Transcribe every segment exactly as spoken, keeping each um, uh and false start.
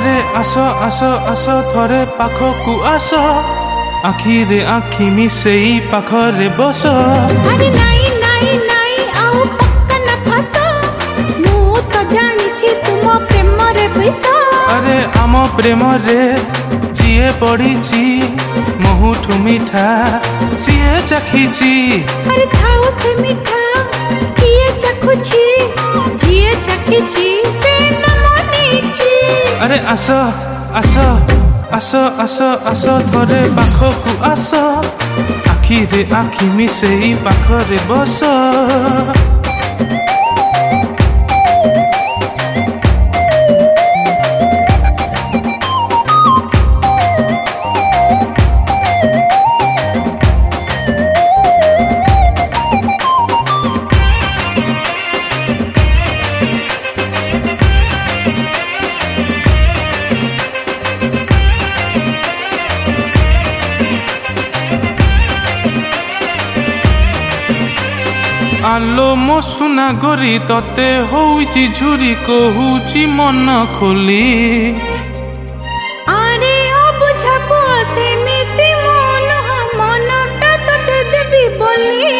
अरे आस आस आस थरे पाखकु आस आखिरे आखि मिसेई पाखरे बस। अरे नाई नाई नाई आउ पक्का न फस मु तो जानिछि तुम प्रेम रे पैसा। अरे आम प्रेम रे जिए पड़ीची महूठू मीठा सीए चखीची। अरे थाओ से मीठा किए चखुची जिए चखीची से न मनीची। अरे आस आस आस आस आस थरे पाखकु आस आखिरे आखि मिसेई पाखरे बस। आलो मो सुना गोरी तते होउची झुरी कहूची मन खोली। अरे ओ बुझा को से मिति मन मन ता तते देबी बोली।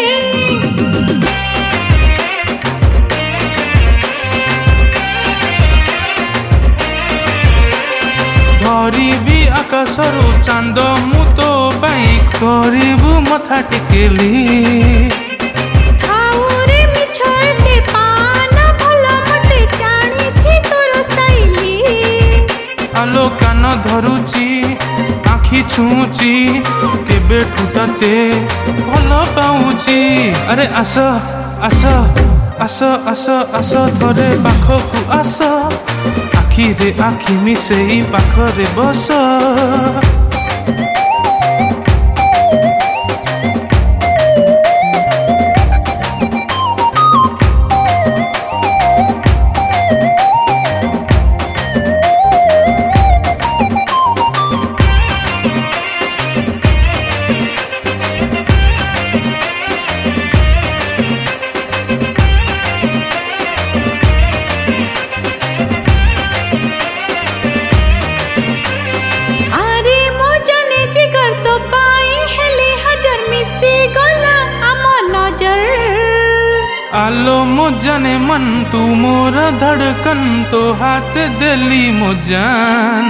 धरिबी आकाशरू चांद मु तो पाई करिबू मथा टिकेली। आलो कान धरुची आखि छुची केबे ठुताते भल पाऊची। अरे आस आस आस आस आस थरे पाखकु आस आखिरे आखि मिसेई पाखरे बस। आलो मो जाने मन तू मोर धड़कन तो हाथ देली मो जान।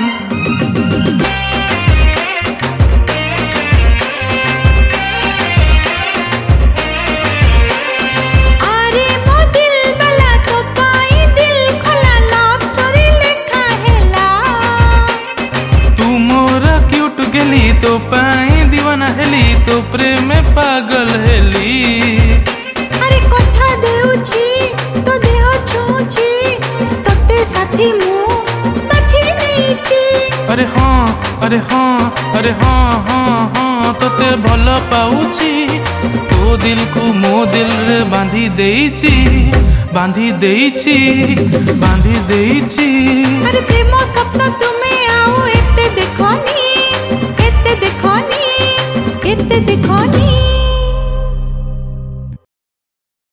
अरे मो दिल बला तो पाई दिल खोला लव स्टोरी लिखा हेला। तू मोर क्यूट गेली तो पाई दीवाना हेली तो प्रेम पागल हेली। तो देह छूची तते साथी मु बाछी नेची। अरे हाँ अरे हाँ अरे हाँ हाँ हाँ तते भल पाऊची तो दिल को मो दिल रे बांधी देईची बांधी देईची बांधी देईची। अरे प्रेम स्वप्न तुम्हें आओ एते देखनी एते देखनी एते देखनी।